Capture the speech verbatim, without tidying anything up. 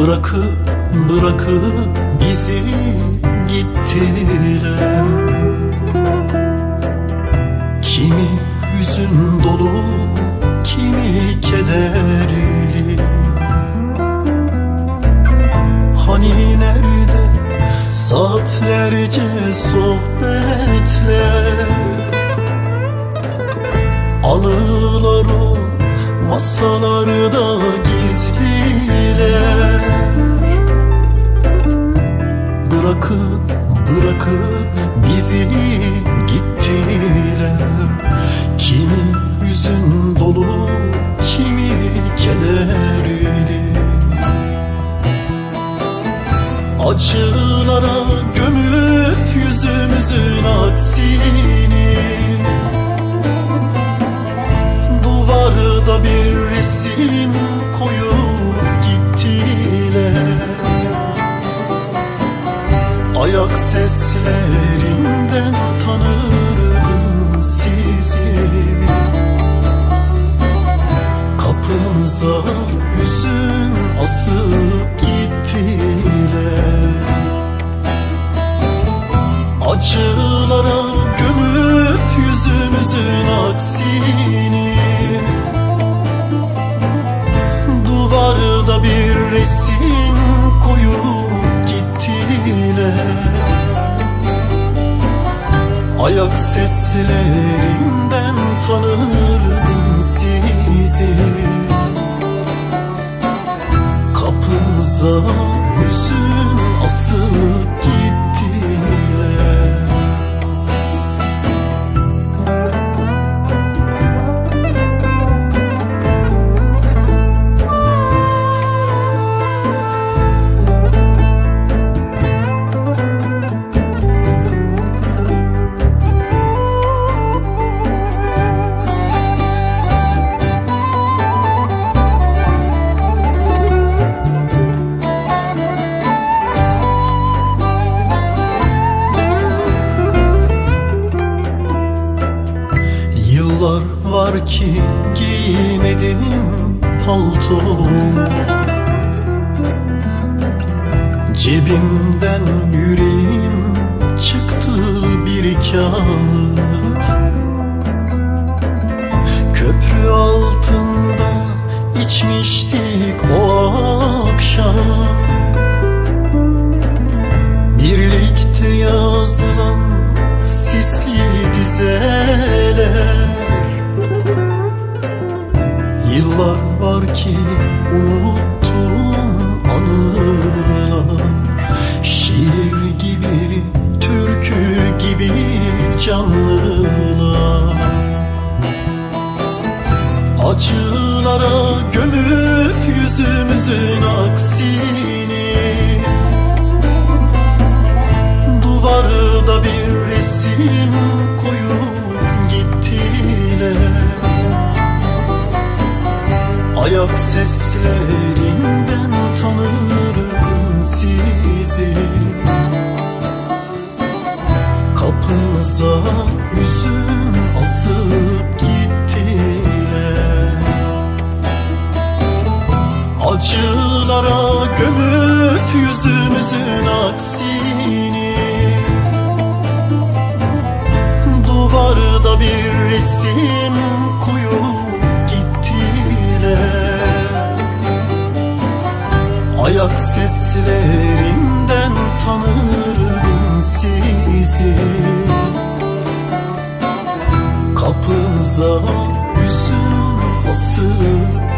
Bırakıp bırakıp bizi gittiler. Kimi hüzün dolu, kimi kederli. Hani nerede saatlerce sohbetler, anılar o masalarda gizliler. Bırakıp bırakıp bizi gittiler. Kimi hüzün dolu, kimi kederli. Acılara gömüp yüzümüzün aksini, duvarda bir resim koyup gittiler. Ayak seslerinden tanırdım sizi. Kapımıza hüzün asıp gittiler. Acılara gömüp yüzümüzün aksini, duvarda bir resim koyup gittiler. Ayak seslerinden tanırdım sizi. Kapımıza hüzün asıp gittiler. Yıllar var ki giymedim paltomu, cebimden yüreğim çıktı bir kağıt. Köprü altında içmiştik o akşam, birlikte yazılan sisli dizeler. Yıllar var ki unuttum anılar, şiir gibi, türkü gibi canlılar. Acılara gömüp yüzümüzün aksini, duvarda bir resim koyup gittiler. Ayak seslerinden tanırdım sizi. Kapınıza hüzün asıp gittiler. Acılara gömüp yüzümüzün aksini, duvarda bir resim koyup gittiler. Ayak seslerinden tanırdım sizi. Kapınıza hüzün asıp